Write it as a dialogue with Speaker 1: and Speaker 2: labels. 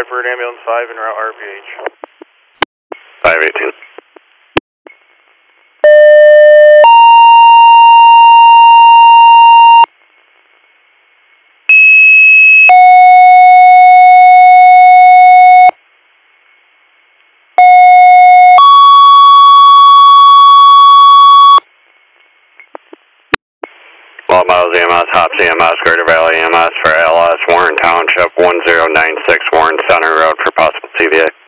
Speaker 1: Bradford, ambulance 5 en route RVH.
Speaker 2: 518. Long Miles EMS, Hops EMS, Greater Valley EMS for ALS, Warren Township, 1096 Warren Center Road for possible CVA.